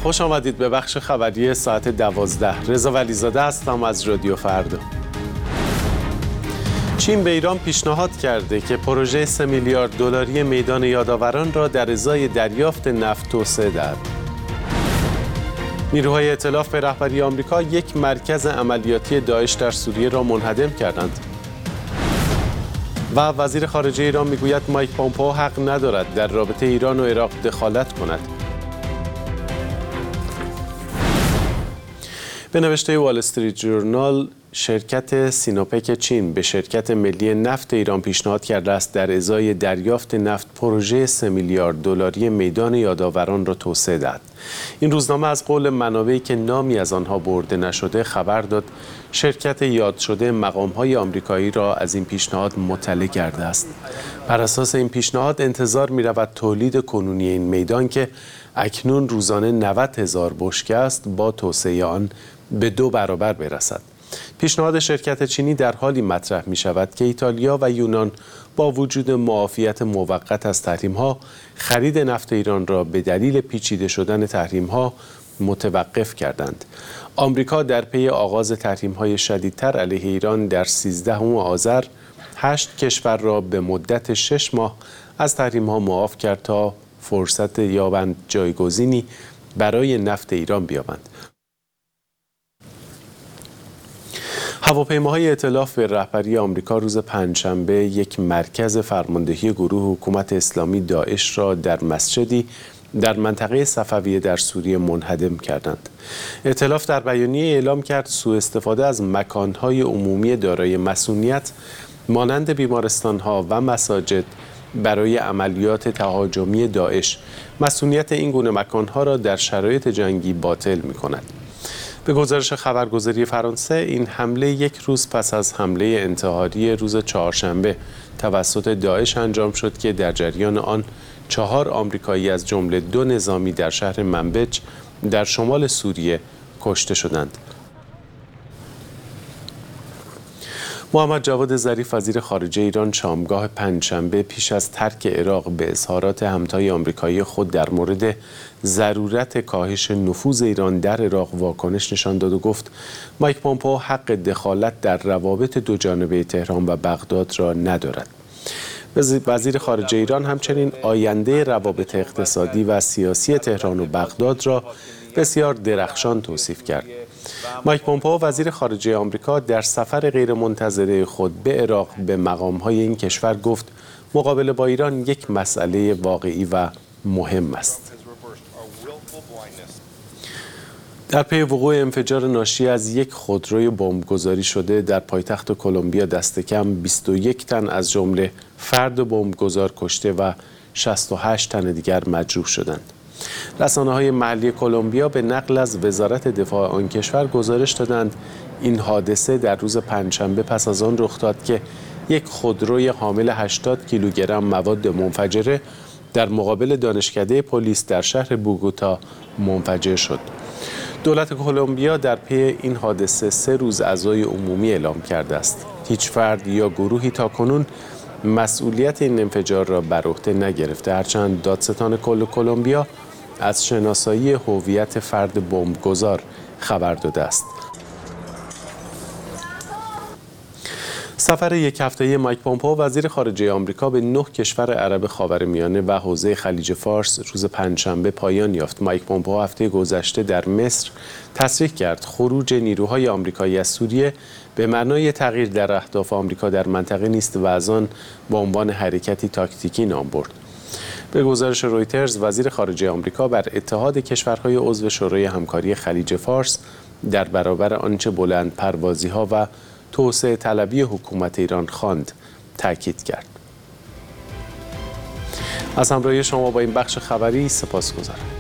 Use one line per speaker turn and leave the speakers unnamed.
خوش آمدید به بخش خبری ساعت 12. رضا ولیزاده هستم از رادیو فردا. چین به ایران پیشنهاد کرده که پروژه 3 میلیارد دلاری میدان یادآوران را در ازای دریافت نفت توسعه دهد. نیروهای ائتلاف به رهبری آمریکا یک مرکز عملیاتی داعش در سوریه را منهدم کردند. و وزیر خارجه ایران میگوید مایک پامپئو حق ندارد در رابطه ایران و عراق دخالت کند. به نوشته وال استریت ژورنال، شرکت سینوپک چین به شرکت ملی نفت ایران پیشنهاد کرده است در ازای دریافت نفت پروژه 3 میلیارد دلاری میدان یادآوران را توسعه دهد. این روزنامه از قول منابعی که نامی از آنها برده نشده خبر داد شرکت یاد شده مقام‌های آمریکایی را از این پیشنهاد مطلع کرده است. بر اساس این پیشنهاد انتظار می‌رود تولید کنونی این میدان که اکنون روزانه 90,000 بشکه است با توسعه آن به 2 برابر برسد. پیشنهاد شرکت چینی در حالی مطرح می شود که ایتالیا و یونان با وجود معافیت موقت از تحریم‌ها خرید نفت ایران را به دلیل پیچیده شدن تحریم‌ها متوقف کردند. آمریکا در پی آغاز تحریم‌های شدیدتر علیه ایران در 13 آذر 8 کشور را به مدت 6 ماه از تحریم‌ها معاف کرد تا فرصت یابند جایگزینی برای نفت ایران بیابند. هواپیماهای ائتلاف به رهبری آمریکا روز پنجشنبه یک مرکز فرماندهی گروه حکومت اسلامی داعش را در مسجدی در منطقه صفویه در سوریه منهدم کردند. ائتلاف در بیانیه اعلام کرد سوء استفاده از مکانهای عمومی دارای مصونیت مانند بیمارستانها و مساجد برای عملیات تهاجمی داعش مصونیت این گونه مکانها را در شرایط جنگی باطل می‌کند. به گزارش خبرگزاری فرانسه، این حمله یک روز پس از حمله انتحاری روز چهارشنبه توسط داعش انجام شد که در جریان آن 4 آمریکایی از جمله 2 نظامی در شهر منبج در شمال سوریه کشته شدند. محمد جواد ظریف وزیر خارجه ایران شامگاه پنجشنبه پیش از ترک عراق به اظهارات همتای آمریکایی خود در مورد ضرورت کاهش نفوذ ایران در عراق واکنش نشان داد و گفت مایک پامپئو حق دخالت در روابط دوجانبه تهران و بغداد را ندارد. وزیر خارجه ایران همچنین آینده روابط اقتصادی و سیاسی تهران و بغداد را بسیار درخشان توصیف کرد. مایک پامپئو وزیر خارجه آمریکا در سفر غیرمنتظره خود به عراق به مقام‌های این کشور گفت مقابله با ایران یک مسئله واقعی و مهم است. در پی وقوع انفجار ناشی از یک خودروی بمبگذاری شده در پایتخت کلمبیا دست کم 21 تن از جمله فرد بمبگذار کشته و 68 تن دیگر مجروح شدند. رسانه‌های محلی کلمبیا به نقل از وزارت دفاع آن کشور گزارش دادند این حادثه در روز پنجشنبه پس از آن رخ داد که یک خودروی حامل 80 کیلوگرم مواد منفجره در مقابل دانشکده پلیس در شهر بوگوتا منفجر شد. دولت کلمبیا در پی این حادثه 3 روز عزای عمومی اعلام کرده است. هیچ فرد یا گروهی تاکنون مسئولیت این انفجار را بر عهده نگرفته، هرچند دادستان کل کلمبیا از شناسایی هویت فرد بمبگذار خبر داده است. سفر یک هفته‌ای مایک پامپئو وزیر خارجه آمریکا به 9 کشور عرب خاورمیانه و حوزه خلیج فارس روز پنجشنبه پایان یافت. مایک پامپئو هفته گذشته در مصر تصریح کرد خروج نیروهای آمریکایی از سوریه به معنای تغییر در اهداف آمریکا در منطقه نیست و از آن به عنوان حرکتی تاکتیکی نام برد. به گزارش رویترز، وزیر خارجه آمریکا بر اتحاد کشورهای عضو شورای همکاری خلیج فارس در برابر آنچه بلند پروازی‌ها و توسعه طلبی حکومت ایران خواند تاکید کرد. از همراهی شما با این بخش خبری سپاسگزارم.